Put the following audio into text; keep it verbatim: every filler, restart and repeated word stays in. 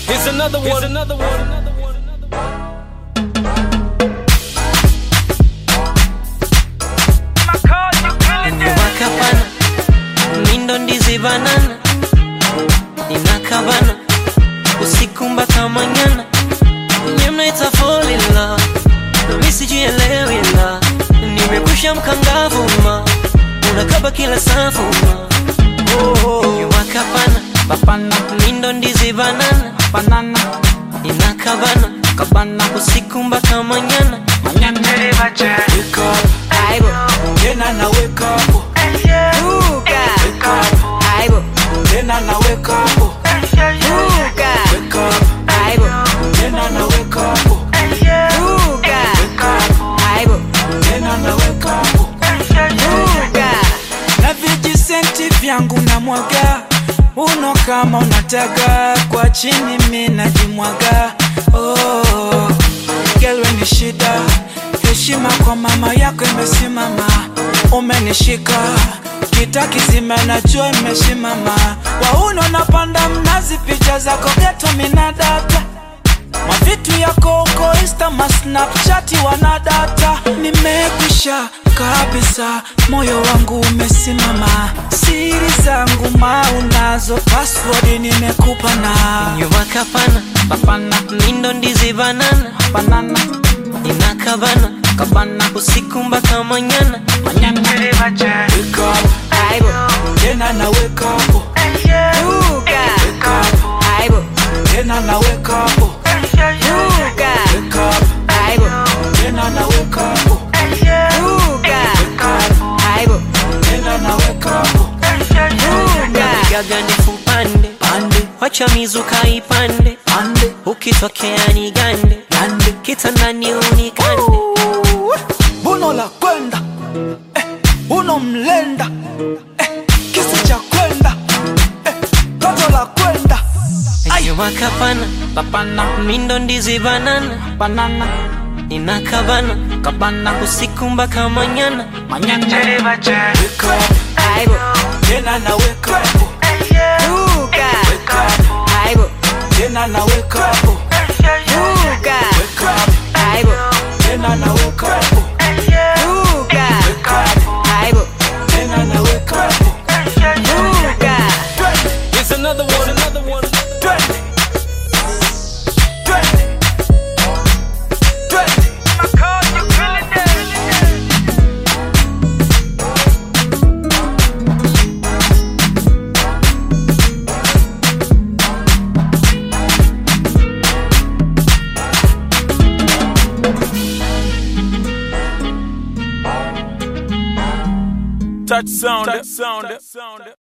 Here's another one, another one, another one. Wakapana, mindo ndizi banana, inakabana, usiku mpaka manyana. Nyemna ita fall in love, nami sijielewi la. Nimekusha mkangavu ma, unakaba kila safu ma. Oh, oh. Wakapana, Papana, mindo ndizi banana, banana, inakabana, kabana, usiku mpaka manyana. manyana. Wake up, Aibo, tena na wake up, Uka, wake up, Aibo, tena na wake up, Uka, wake up, Aibo, tena na wake up, Uka, wake up, Aibo, tena na wake up. Uka. Na vijisenti vyangu na mwaga, uno kama unataka kwa chini mimi najimwaga. Oh, girl we ni shida, heshima kwa mama yako imesimama. Umenishika kita kizima najua imesimama. Wauno napanda mnazi picha zako geto mina data. Mavitu yako uko Insta ma Snapchat wanadata. Nimekwisha kabisa, moyo wangu umesimama. Siri zangu ma unazo, password nimekupa na. Wakapana, Papana, mindo ndizi banana, banana, inakabana, kabana, usiku mpaka manyana. manyana. Wake up, Aibo, tena na wake up, Uka, wake up, Aibo, tena na wake up, Uka, wake up, Aibo, tena na wake up, Uka, wake up, Aibo, tena na wake up. Uka. Gaga nifu pande, Pande, wacha mizuka ipande. pande, Ukitokea ni gande, pande. kitandani unikande. Uno la kwenda, eh, uno mlenda, eh, kisi cha kwenda, eh, toto la kwenda. Ay, Wakapana, Papana, mindo ndizi banana, banana, inakabana, kabana, usiku mpaka manyana. manyana. wake up, Aibo, tena na wake up, Uka, wake up, Aibo, tena na wake up, Uka, wake up, Aibo, tena na wake up, Uka, wake up, Aibo, tena na wake up. Uka. Here's another one, another one. Twenty, twenty, twenty. Touch sound, touch sound, sound.